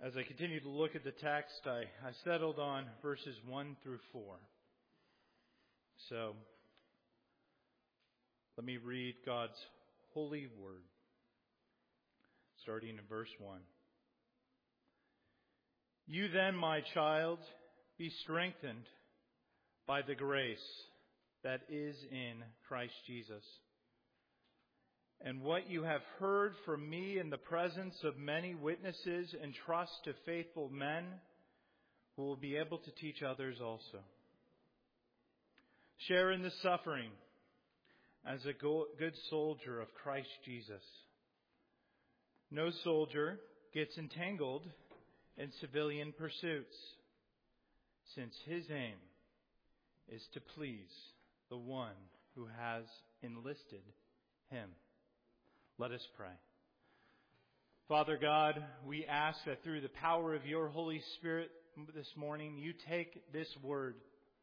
As I continue to look at the text, I settled on verses 1 through 4. So, let me read God's holy word, starting in verse 1. You then, my child, be strengthened by the grace that is in Christ Jesus. And what you have heard from me in the presence of many witnesses, entrust to faithful men who will be able to teach others also. Share in the suffering as a good soldier of Christ Jesus. No soldier gets entangled in civilian pursuits, since his aim is to please the one who has enlisted him. Let us pray. Father God, we ask that through the power of your Holy Spirit this morning, you take this word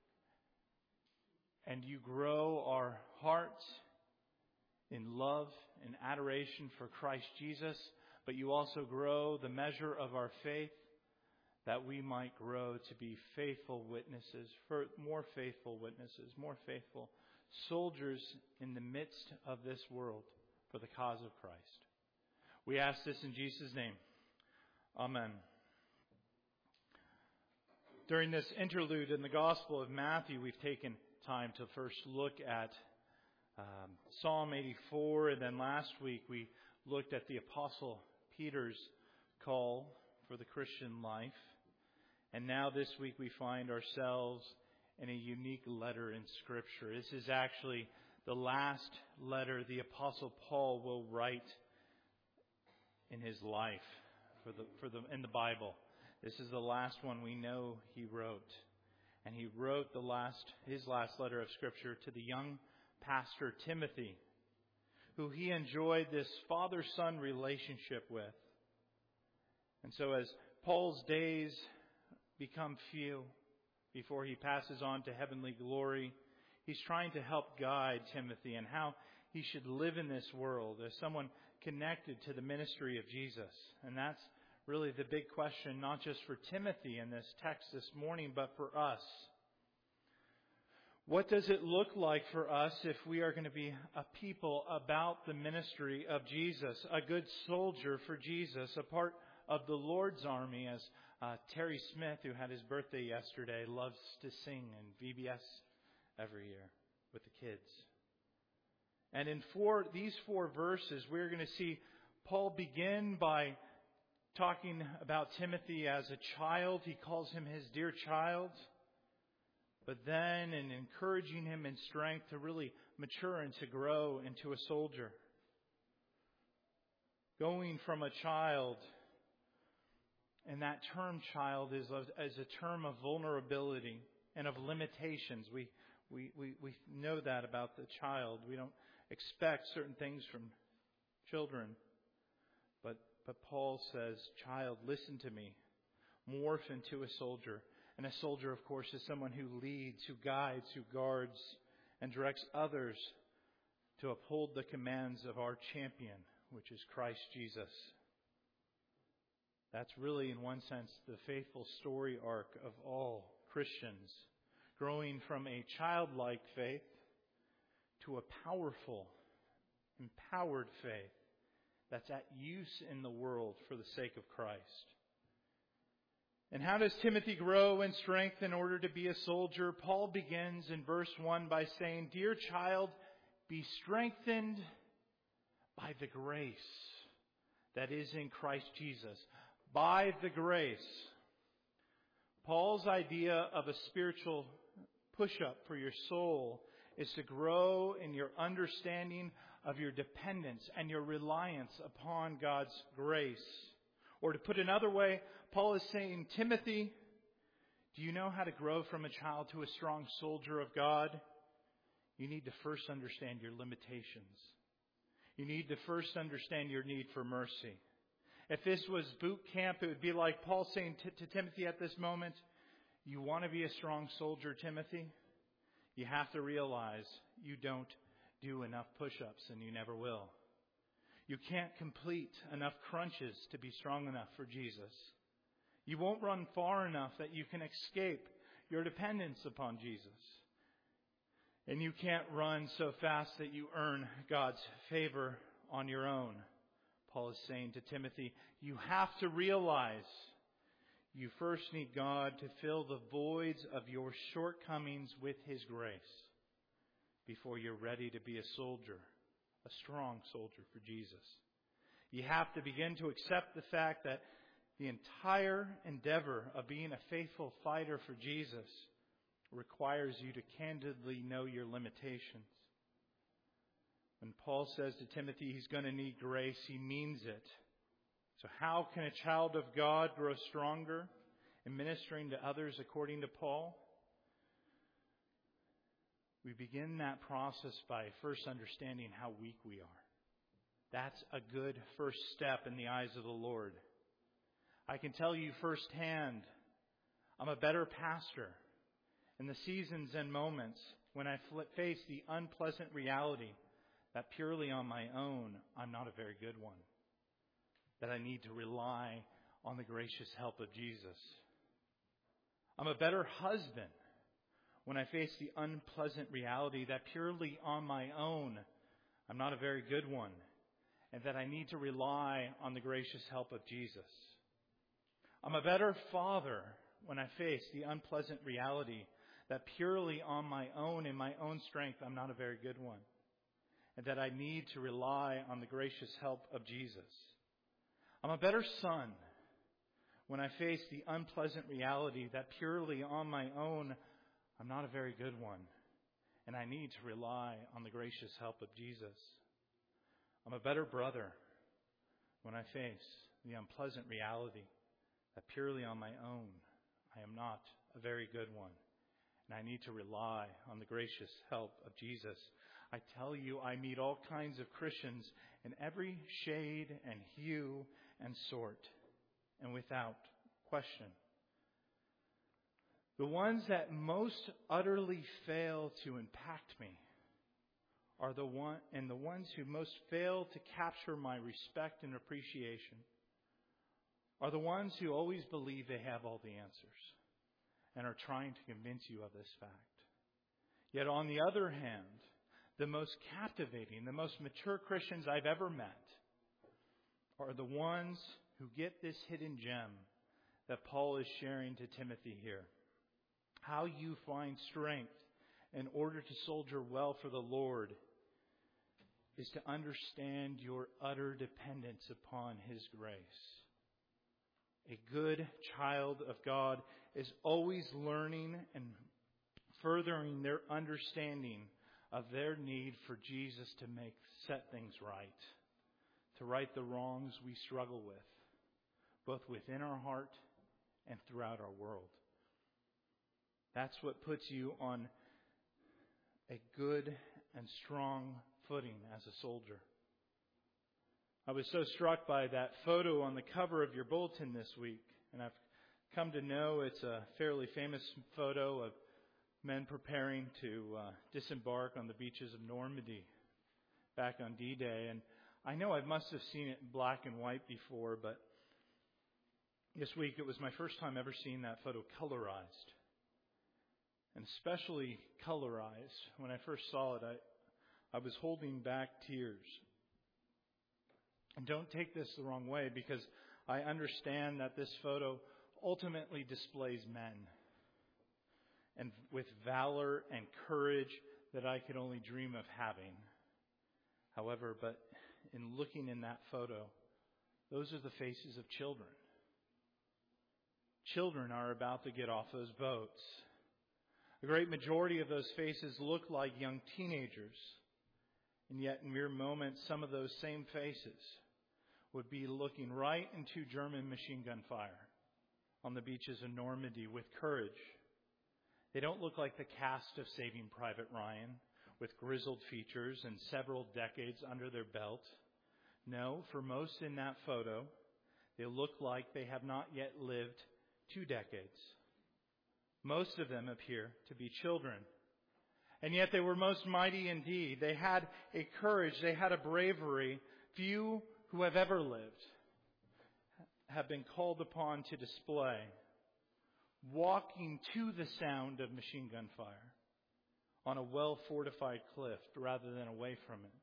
and you grow our hearts in love and adoration for Christ Jesus, but you also grow the measure of our faith that we might grow to be faithful witnesses, more faithful soldiers in the midst of this world for the cause of Christ. We ask this in Jesus' name. Amen. During this interlude in the Gospel of Matthew, we've taken time to first look at Psalm 84, and then last week we looked at the Apostle Peter's call for the Christian life. And now this week we find ourselves in a unique letter in Scripture. This is actually the last letter the Apostle Paul will write in his life in the Bible. This is the last one we know he wrote. And he wrote his last letter of Scripture to the young pastor Timothy, who he enjoyed this father-son relationship with. And so as Paul's days become few before he passes on to heavenly glory, he's trying to help guide Timothy in how he should live in this world as someone connected to the ministry of Jesus. And that's really the big question, not just for Timothy in this text this morning, but for us. What does it look like for us if we are going to be a people about the ministry of Jesus, a good soldier for Jesus, a part of the Lord's army, as Terry Smith, who had his birthday yesterday, loves to sing in VBS every year with the kids. And in these four verses, we're going to see Paul begin by talking about Timothy as a child. He calls him his dear child. But then in encouraging him in strength to really mature and to grow into a soldier. Going from a child, and that term child is a term of vulnerability and of limitations. We know that about the child. We don't expect certain things from children. But Paul says, child, listen to me. Morph into a soldier. And a soldier, of course, is someone who leads, who guides, who guards, and directs others to uphold the commands of our champion, which is Christ Jesus. That's really, in one sense, the faithful story arc of all Christians, growing from a childlike faith to a powerful, empowered faith that's at use in the world for the sake of Christ. And how does Timothy grow in strength in order to be a soldier? Paul begins in verse 1 by saying, Dear child, be strengthened by the grace that is in Christ Jesus. By the grace. Paul's idea of a spiritual push-up for your soul is to grow in your understanding of your dependence and your reliance upon God's grace. Or to put another way, Paul is saying, Timothy, do you know how to grow from a child to a strong soldier of God? You need to first understand your limitations. You need to first understand your need for mercy. If this was boot camp, it would be like Paul saying to Timothy at this moment, you want to be a strong soldier, Timothy? You have to realize you don't do enough push-ups and you never will. You can't complete enough crunches to be strong enough for Jesus. You won't run far enough that you can escape your dependence upon Jesus. And you can't run so fast that you earn God's favor on your own. Paul is saying to Timothy, you have to realize you first need God to fill the voids of your shortcomings with His grace before you're ready to be a soldier, a strong soldier for Jesus. You have to begin to accept the fact that the entire endeavor of being a faithful fighter for Jesus requires you to candidly know your limitations. When Paul says to Timothy he's going to need grace, he means it. So how can a child of God grow stronger in ministering to others according to Paul? We begin that process by first understanding how weak we are. That's a good first step in the eyes of the Lord. I can tell you firsthand, I'm a better pastor in the seasons and moments when I face the unpleasant reality that purely on my own, I'm not a very good one. That I need to rely on the gracious help of Jesus. I'm a better husband when I face the unpleasant reality that purely on my own, I'm not a very good one, and that I need to rely on the gracious help of Jesus. I'm a better father when I face the unpleasant reality that purely on my own, in my own strength, I'm not a very good one, and that I need to rely on the gracious help of Jesus. I'm a better son when I face the unpleasant reality that purely on my own, I'm not a very good one, and I need to rely on the gracious help of Jesus. I'm a better brother when I face the unpleasant reality that purely on my own, I am not a very good one, and I need to rely on the gracious help of Jesus. I tell you, I meet all kinds of Christians in every shade and hue and sort, and without question. The ones that most utterly fail to impact me are the ones who most fail to capture my respect and appreciation are the ones who always believe they have all the answers and are trying to convince you of this fact. Yet on the other hand, the most captivating, the most mature Christians I've ever met are the ones who get this hidden gem that Paul is sharing to Timothy here. How you find strength in order to soldier well for the Lord is to understand your utter dependence upon His grace. A good child of God is always learning and furthering their understanding of their need for Jesus to set things right, to right the wrongs we struggle with, both within our heart and throughout our world. That's what puts you on a good and strong footing as a soldier. I was so struck by that photo on the cover of your bulletin this week, and I've come to know it's a fairly famous photo of men preparing to disembark on the beaches of Normandy back on D-Day. And I know I must have seen it in black and white before, but this week it was my first time ever seeing that photo colorized. And especially colorized. When I first saw it, I was holding back tears. And don't take this the wrong way, because I understand that this photo ultimately displays men. And with valor and courage that I could only dream of having. However, but in looking in that photo, those are the faces of children. Children are about to get off those boats. The great majority of those faces look like young teenagers. And yet in mere moments, some of those same faces would be looking right into German machine gun fire on the beaches of Normandy with courage. They don't look like the cast of Saving Private Ryan with grizzled features and several decades under their belt. No, for most in that photo, they look like they have not yet lived 2 decades. Most of them appear to be children. And yet they were most mighty indeed. They had a courage, they had a bravery few who have ever lived have been called upon to display, walking to the sound of machine gun fire on a well-fortified cliff rather than away from it.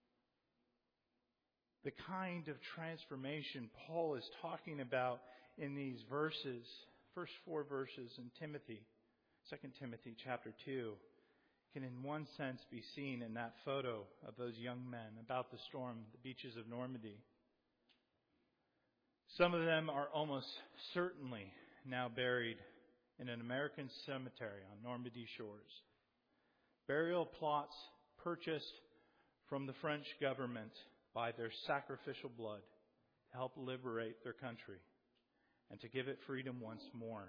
The kind of transformation Paul is talking about in these verses, first 4 verses in Timothy, 2 Timothy chapter 2, can in one sense be seen in that photo of those young men about the storm, the beaches of Normandy. Some of them are almost certainly now buried in an American cemetery on Normandy shores. Burial plots purchased from the French government by their sacrificial blood to help liberate their country and to give it freedom once more.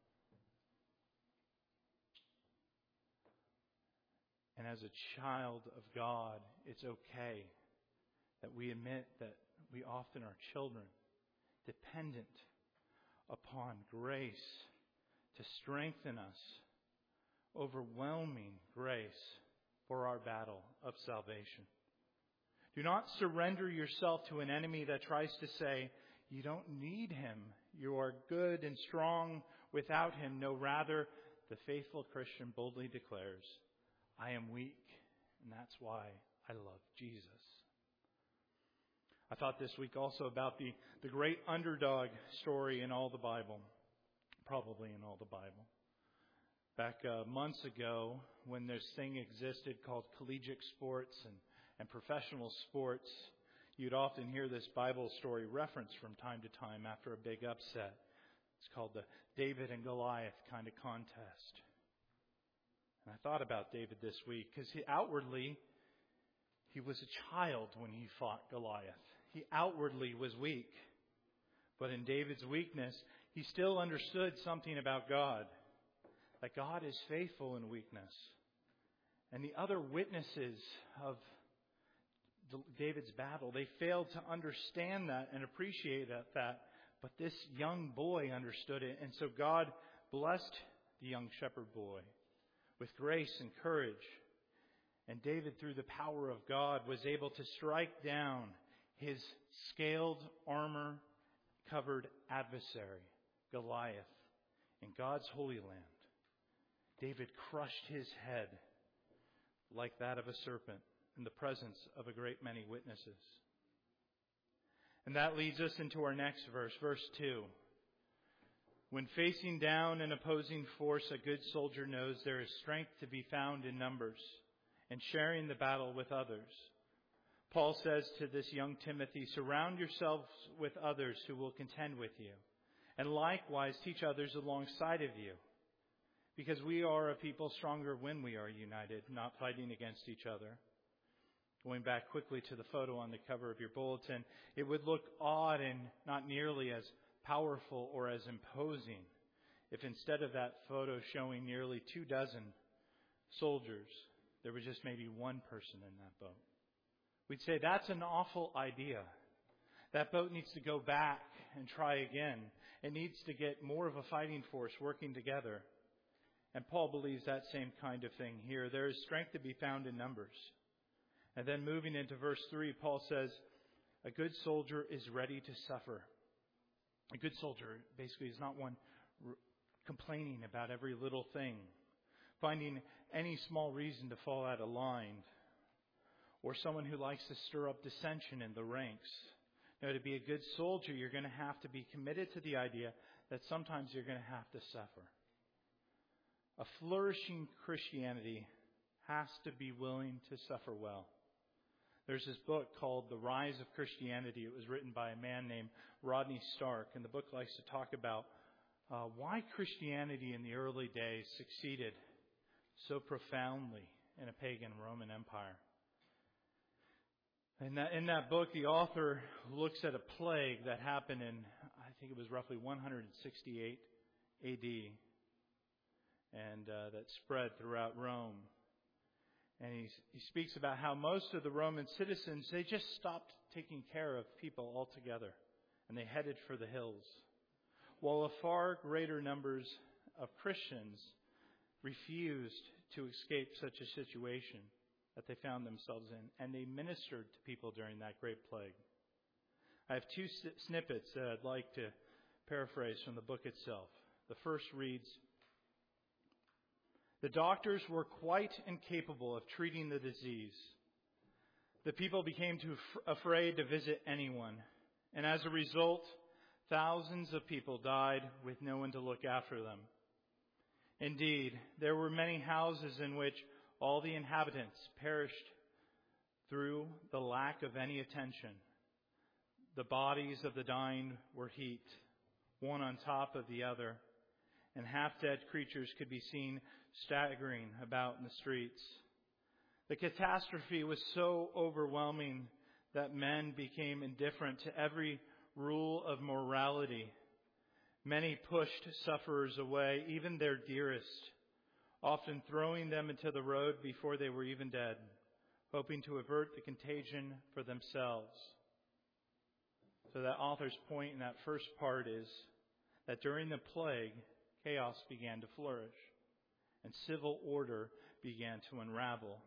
And as a child of God, it's okay that we admit that we often are children, dependent upon grace to strengthen us, overwhelming grace for our battle of salvation. Do not surrender yourself to an enemy that tries to say, you don't need him. You are good and strong without him. No, rather, the faithful Christian boldly declares, I am weak, and that's why I love Jesus. I thought this week also about the great underdog story in all the Bible, probably in all the Bible. Back months ago, when this thing existed called collegiate sports and professional sports, you'd often hear this Bible story referenced from time to time after a big upset. It's called the David and Goliath kind of contest. And I thought about David this week because outwardly, he was a child when he fought Goliath. He outwardly was weak. But in David's weakness, he still understood something about God. That God is faithful in weakness. And the other witnesses of David's battle, they failed to understand that and appreciate that. But this young boy understood it. And so God blessed the young shepherd boy with grace and courage. And David, through the power of God, was able to strike down his scaled, armor-covered adversary, Goliath, in God's holy land. David crushed his head like that of a serpent in the presence of a great many witnesses. And that leads us into our next verse, verse 2. When facing down an opposing force, a good soldier knows there is strength to be found in numbers and sharing the battle with others. Paul says to this young Timothy, surround yourselves with others who will contend with you, and likewise teach others alongside of you. Because we are a people stronger when we are united, not fighting against each other. Going back quickly to the photo on the cover of your bulletin, it would look odd and not nearly as powerful or as imposing if instead of that photo showing nearly 24 soldiers, there was just maybe one person in that boat. We'd say that's an awful idea. That boat needs to go back and try again. It needs to get more of a fighting force working together. And Paul believes that same kind of thing here. There is strength to be found in numbers. And then moving into verse 3, Paul says, a good soldier is ready to suffer. A good soldier basically is not one complaining about every little thing, finding any small reason to fall out of line, or someone who likes to stir up dissension in the ranks. No, to be a good soldier, you're going to have to be committed to the idea that sometimes you're going to have to suffer. A flourishing Christianity has to be willing to suffer well. There's this book called The Rise of Christianity. It was written by a man named Rodney Stark, and the book likes to talk about why Christianity in the early days succeeded so profoundly in a pagan Roman Empire. And in that book, the author looks at a plague that happened in, I think it was roughly 168 A.D., and that spread throughout Rome. And he speaks about how most of the Roman citizens, they just stopped taking care of people altogether, and they headed for the hills, while a far greater numbers of Christians refused to escape such a situation that they found themselves in, and they ministered to people during that great plague. I have two snippets that I'd like to paraphrase from the book itself. The first reads, "The doctors were quite incapable of treating the disease. The people became too afraid to visit anyone, and as a result, thousands of people died with no one to look after them. Indeed, there were many houses in which all the inhabitants perished through the lack of any attention. The bodies of the dying were heaped, one on top of the other, and half-dead creatures could be seen staggering about in the streets. The catastrophe was so overwhelming that men became indifferent to every rule of morality. Many pushed sufferers away, even their dearest, often throwing them into the road before they were even dead, hoping to avert the contagion for themselves." So that author's point in that first part is that during the plague, chaos began to flourish, and civil order began to unravel.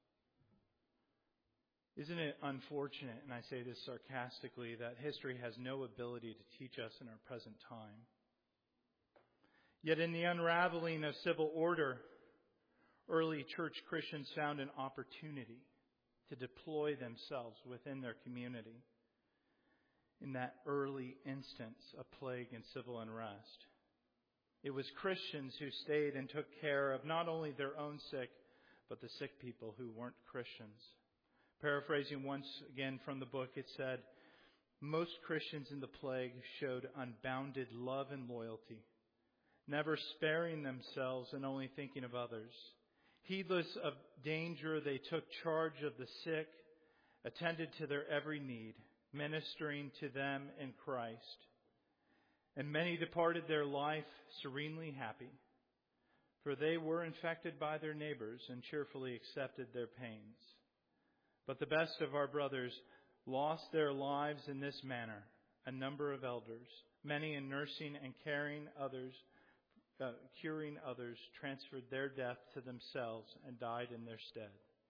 Isn't it unfortunate, and I say this sarcastically, that history has no ability to teach us in our present time? Yet in the unraveling of civil order, early church Christians found an opportunity to deploy themselves within their community in that early instance of plague and civil unrest. It was Christians who stayed and took care of not only their own sick, but the sick people who weren't Christians. Paraphrasing once again from the book, it said, "Most Christians in the plague showed unbounded love and loyalty, never sparing themselves and only thinking of others. Heedless of danger, they took charge of the sick, attended to their every need, ministering to them in Christ. And many departed their life serenely happy, for they were infected by their neighbors and cheerfully accepted their pains. But the best of our brothers lost their lives in this manner, a number of elders, many in nursing and curing others, transferred their death to themselves and died in their stead."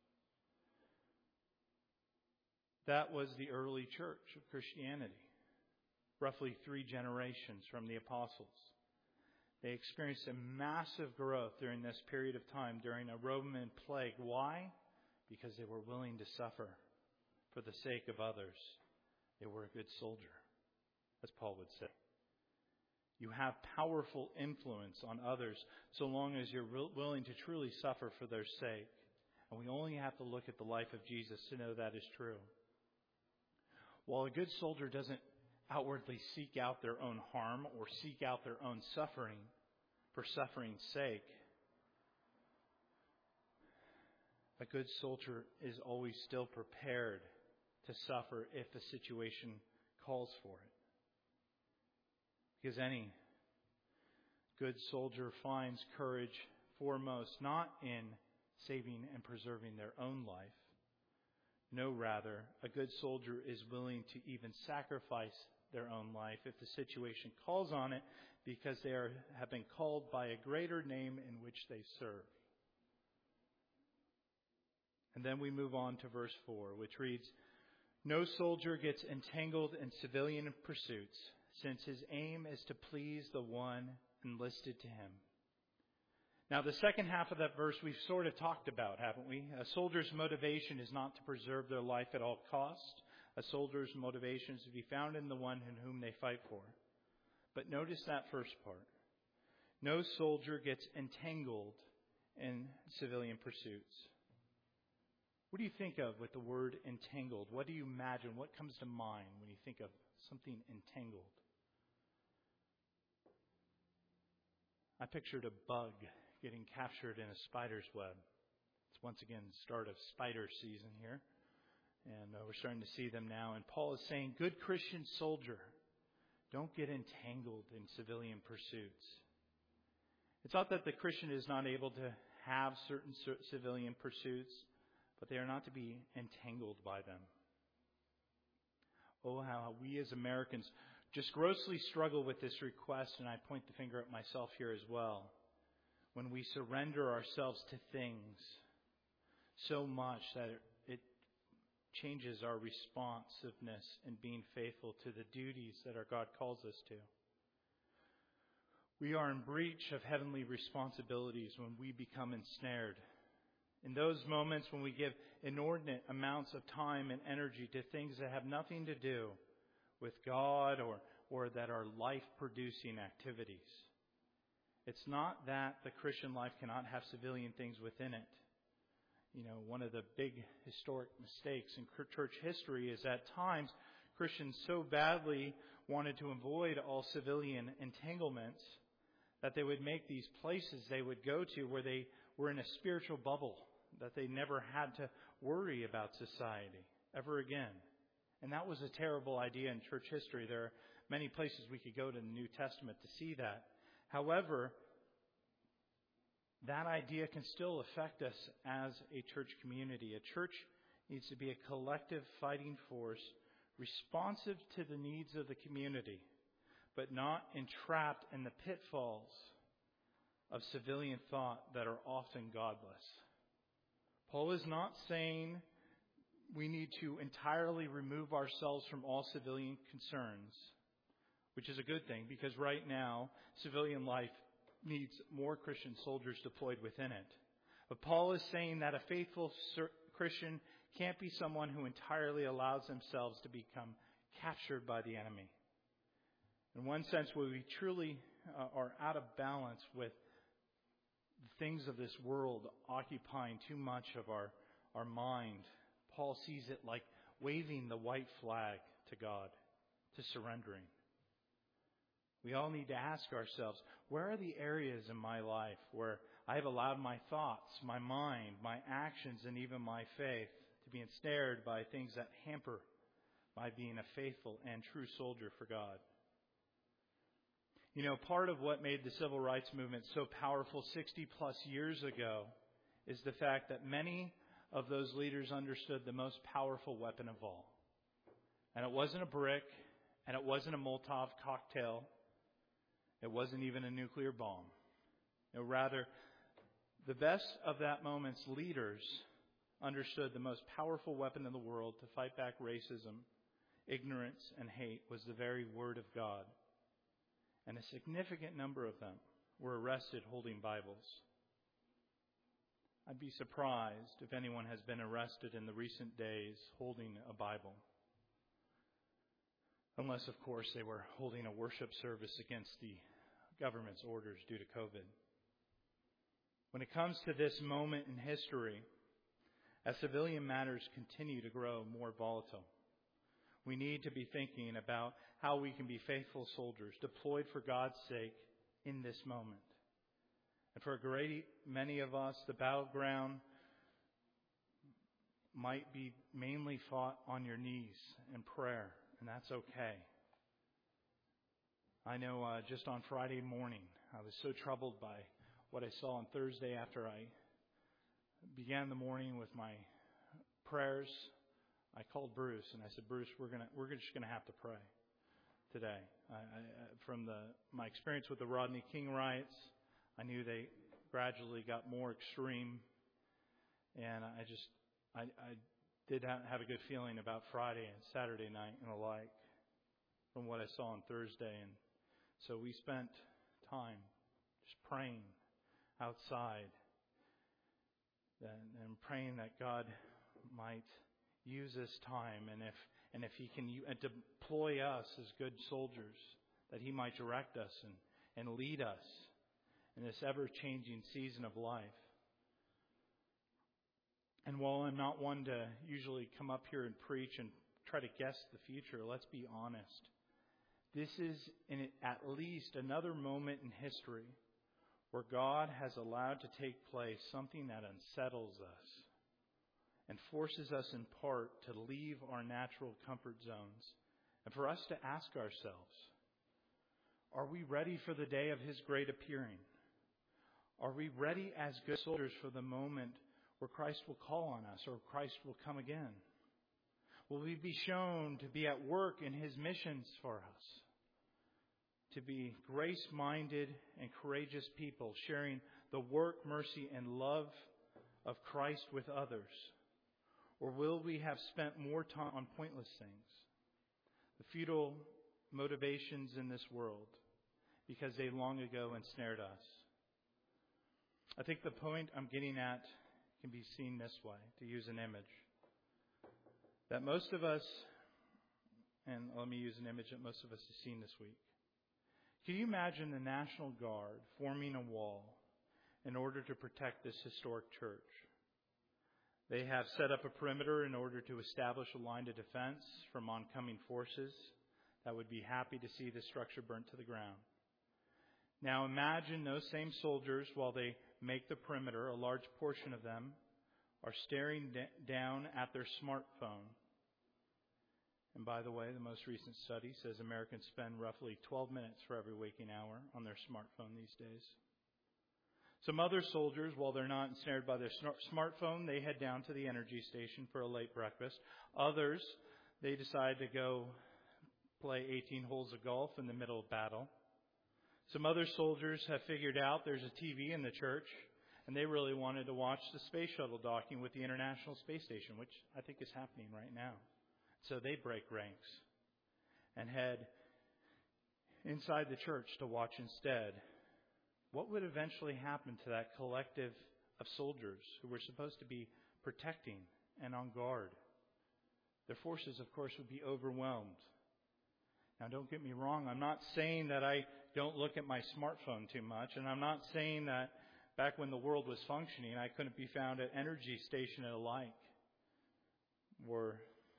That was the early church of Christianity, roughly 3 generations from the apostles. They experienced a massive growth during this period of time during a Roman plague. Why? Because they were willing to suffer for the sake of others. They were a good soldier, as Paul would say. You have powerful influence on others so long as you're willing to truly suffer for their sake. And we only have to look at the life of Jesus to know that is true. While a good soldier doesn't outwardly seek out their own harm or seek out their own suffering for suffering's sake, a good soldier is always still prepared to suffer if the situation calls for it. Because any good soldier finds courage foremost not in saving and preserving their own life. No, rather, a good soldier is willing to even sacrifice their own life if the situation calls on it, because they have been called by a greater name in which they serve. And then we move on to verse 4, which reads, "No soldier gets entangled in civilian pursuits, since his aim is to please the one enlisted to him." Now, the second half of that verse we've sort of talked about, haven't we? A soldier's motivation is not to preserve their life at all costs. A soldier's motivation is to be found in the one in whom they fight for. But notice that first part. No soldier gets entangled in civilian pursuits. What do you think of with the word entangled? What do you imagine? What comes to mind when you think of something entangled? I pictured a bug getting captured in a spider's web. It's once again the start of spider season here. And we're starting to see them now. And Paul is saying, good Christian soldier, don't get entangled in civilian pursuits. It's not that the Christian is not able to have certain civilian pursuits, but they are not to be entangled by them. Oh, how we as Americans just grossly struggle with this request, and I point the finger at myself here as well. When we surrender ourselves to things so much that it changes our responsiveness in being faithful to the duties that our God calls us to. We are in breach of heavenly responsibilities when we become ensnared. In those moments when we give inordinate amounts of time and energy to things that have nothing to do with God or that are life-producing activities. It's not that the Christian life cannot have civilian things within it. You know, one of the big historic mistakes in church history is at times Christians so badly wanted to avoid all civilian entanglements that they would make these places they would go to where they were in a spiritual bubble, that they never had to worry about society ever again. And that was a terrible idea in church history. There are many places we could go to the New Testament to see that. However, that idea can still affect us as a church community. A church needs to be a collective fighting force, responsive to the needs of the community, but not entrapped in the pitfalls of civilian thought that are often godless. Paul is not saying we need to entirely remove ourselves from all civilian concerns, which is a good thing, because right now, civilian life needs more Christian soldiers deployed within it. But Paul is saying that a faithful Christian can't be someone who entirely allows themselves to become captured by the enemy. In one sense, where we truly are out of balance with the things of this world occupying too much of our mind, Paul sees it like waving the white flag to God, to surrendering. We all need to ask ourselves, where are the areas in my life where I have allowed my thoughts, my mind, my actions, and even my faith to be ensnared by things that hamper my being a faithful and true soldier for God? You know, part of what made the civil rights movement so powerful 60 plus years ago is the fact that many of those leaders understood the most powerful weapon of all. And it wasn't a brick, and it wasn't a Molotov cocktail. It wasn't even a nuclear bomb. No, rather, the best of that moment's leaders understood the most powerful weapon in the world to fight back racism, ignorance, and hate was the very Word of God. And a significant number of them were arrested holding Bibles. I'd be surprised if anyone has been arrested in the recent days holding a Bible. Unless, of course, they were holding a worship service against the government's orders due to COVID. When it comes to this moment in history, as civilian matters continue to grow more volatile, we need to be thinking about how we can be faithful soldiers deployed for God's sake in this moment. And for a great many of us, the battleground might be mainly fought on your knees in prayer, and that's okay. I know just on Friday morning, I was so troubled by what I saw on Thursday after I began the morning with my prayers. I called Bruce and I said, Bruce, we're just gonna have to pray today. From my experience with the Rodney King riots, I knew they gradually got more extreme, and I did have a good feeling about Friday and Saturday night and the like from what I saw on Thursday, and so we spent time just praying outside and praying that God might use this time, and if He can deploy us as good soldiers, that He might direct us and lead us in this ever-changing season of life. And while I'm not one to usually come up here and preach and try to guess the future, let's be honest. This is at least another moment in history where God has allowed to take place something that unsettles us and forces us in part to leave our natural comfort zones, and for us to ask ourselves, are we ready for the day of His great appearing? Are we ready as good soldiers for the moment where Christ will call on us or Christ will come again? Will we be shown to be at work in His missions for us? To be grace-minded and courageous people, sharing the work, mercy, and love of Christ with others? Or will we have spent more time on pointless things, the futile motivations in this world, because they long ago ensnared us? I think the point I'm getting at can be seen this way, to use an image. That most of us, and let me use an image that most of us have seen this week. Can you imagine the National Guard forming a wall in order to protect this historic church? They have set up a perimeter in order to establish a line of defense from oncoming forces that would be happy to see the structure burnt to the ground. Now imagine those same soldiers, while they make the perimeter, a large portion of them are staring down at their smartphone. And by the way, the most recent study says Americans spend roughly 12 minutes for every waking hour on their smartphone these days. Some other soldiers, while they're not ensnared by their smartphone, they head down to the energy station for a late breakfast. Others, they decide to go play 18 holes of golf in the middle of battle. Some other soldiers have figured out there's a TV in the church, and they really wanted to watch the space shuttle docking with the International Space Station, which I think is happening right now. So they break ranks and head inside the church to watch instead. What would eventually happen to that collective of soldiers who were supposed to be protecting and on guard? Their forces, of course, would be overwhelmed. Now, don't get me wrong. I'm not saying that I don't look at my smartphone too much, and I'm not saying that back when the world was functioning, I couldn't be found at energy station and alike. Or,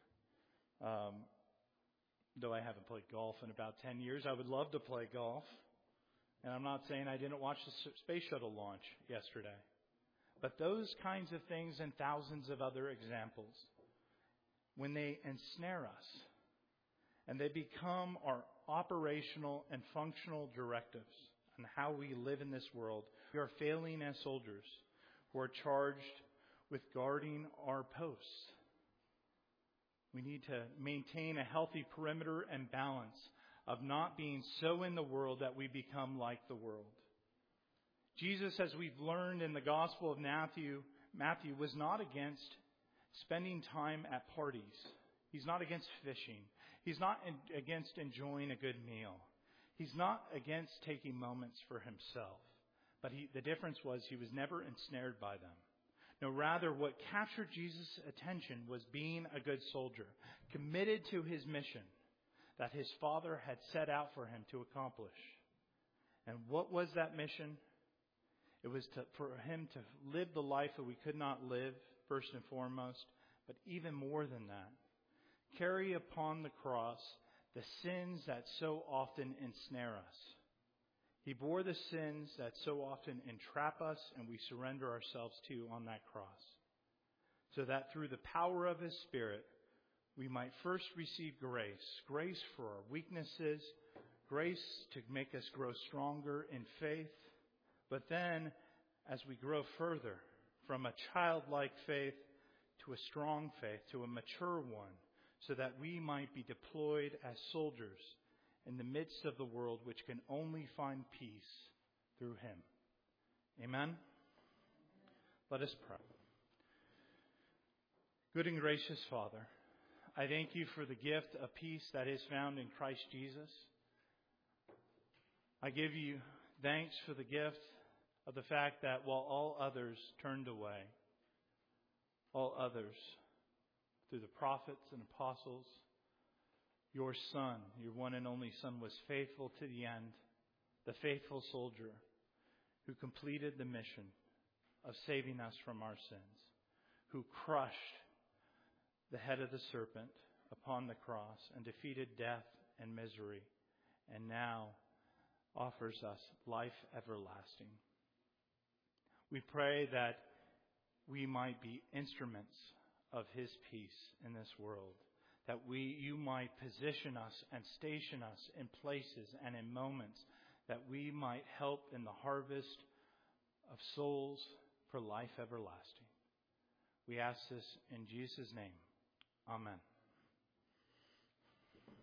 though I haven't played golf in about 10 years, I would love to play golf. And I'm not saying I didn't watch the space shuttle launch yesterday. But those kinds of things and thousands of other examples, when they ensnare us and they become our operational and functional directives on how we live in this world, we are failing as soldiers who are charged with guarding our posts. We need to maintain a healthy perimeter and balance of not being so in the world that we become like the world. Jesus, as we've learned in the Gospel of Matthew was not against spending time at parties. He's not against fishing. He's not against enjoying a good meal. He's not against taking moments for himself. But the difference was he was never ensnared by them. No, rather, what captured Jesus' attention was being a good soldier, committed to his mission that his Father had set out for him to accomplish. And what was that mission? It was for him to live the life that we could not live, first and foremost, but even more than that, carry upon the cross the sins that so often ensnare us. He bore the sins that so often entrap us and we surrender ourselves to on that cross, so that through the power of his Spirit, we might first receive grace for our weaknesses, grace to make us grow stronger in faith, but then as we grow further from a childlike faith to a strong faith, to a mature one, so that we might be deployed as soldiers in the midst of the world which can only find peace through him. Amen? Let us pray. Good and gracious Father, I thank you for the gift of peace that is found in Christ Jesus. I give you thanks for the gift of the fact that while all others turned away, all others, through the prophets and apostles, your Son, your one and only Son, was faithful to the end, the faithful soldier who completed the mission of saving us from our sins, who crushed the head of the serpent upon the cross and defeated death and misery, and now offers us life everlasting. We pray that we might be instruments of his peace in this world, that you might position us and station us in places and in moments that we might help in the harvest of souls for life everlasting. We ask this in Jesus' name. Amen.